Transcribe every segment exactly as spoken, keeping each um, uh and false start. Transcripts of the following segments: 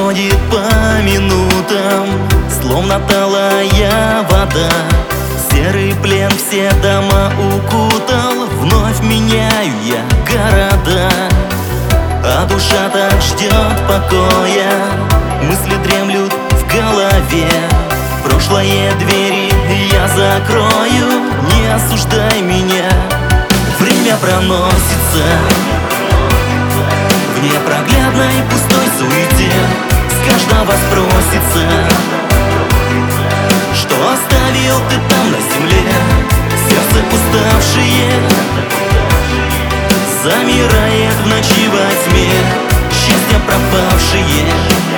проходит по минутам, словно талая вода. Серый плен все дома укутал, вновь меняю я города. А душа так ждет покоя, мысли дремлют в голове. Прошлое двери я закрою, не осуждай меня. Время проносится в непроглядной пустой суете. С каждого спросится, что оставил ты там на земле. Сердце уставшее замирает в ночи во тьме. Счастье пропавшее,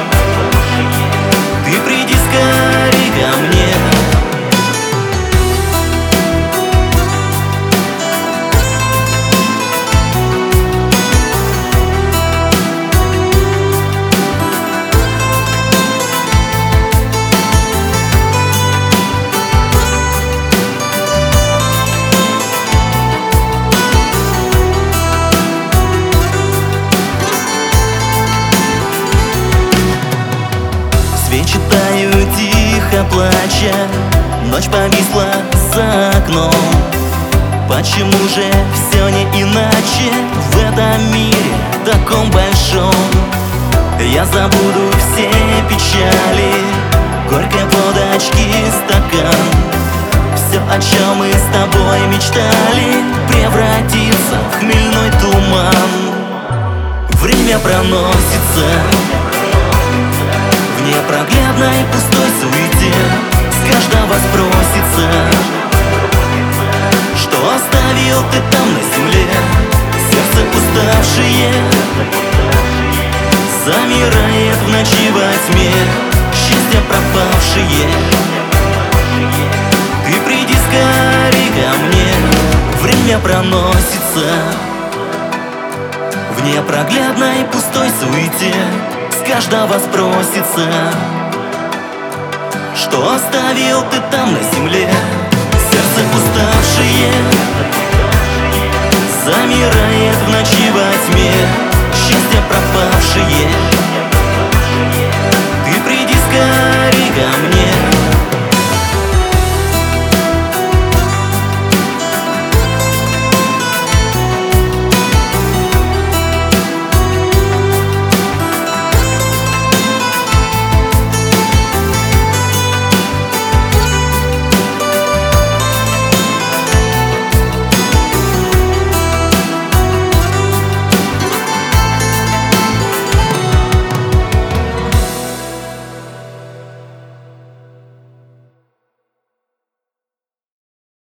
ты приди скорей ко мне. Читаю тихо плача, ночь повисла за окном. Почему же все не иначе в этом мире таком большом? Я забуду все печали, горькой водочки стакан. Все, о чем мы с тобой мечтали, превратится в хмельной туман. Время проносится в непроглядной пустой суете. С каждого спросится, что оставил ты там на земле. Сердце уставшее замирает в ночи во тьме. Счастье пропавшее, ты приди скорей ко мне. Время проносится в непроглядной пустой суете. С каждого спросится, что оставил ты там на земле. Сердце уставшее замирает в ночи во тьме. Счастье пропавшее,